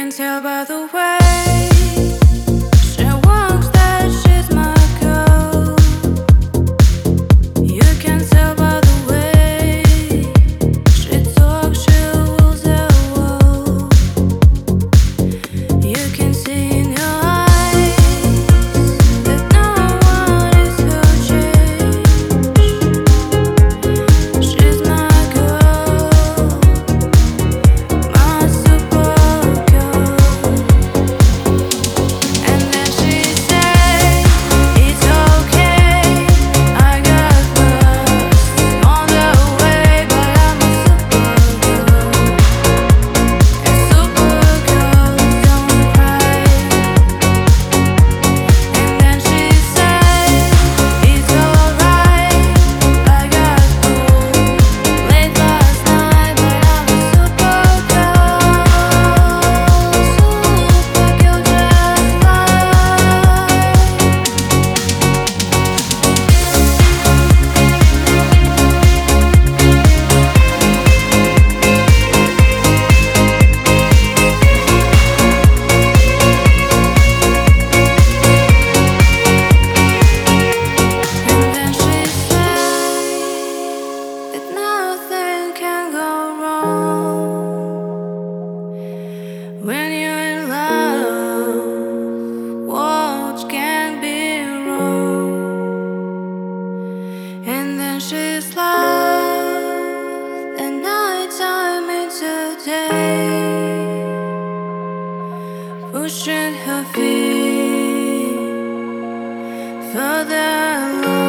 can tell by the way she walks that she's my girl. You can tell by the way she talks, she rules the world. You can see in her eyes that no one is her change. She's my girl, my super girl. And then she said, it's okay, I got lost on the way, but I'm a super girl. And super girls don't cry. And then she said, it's alright, I got home late last night, but I'm a super girl. Super girl just And then she said that nothing can go wrong when you're in love. What can be wrong? And then she's like the nighttime into day, pushing her feet further along.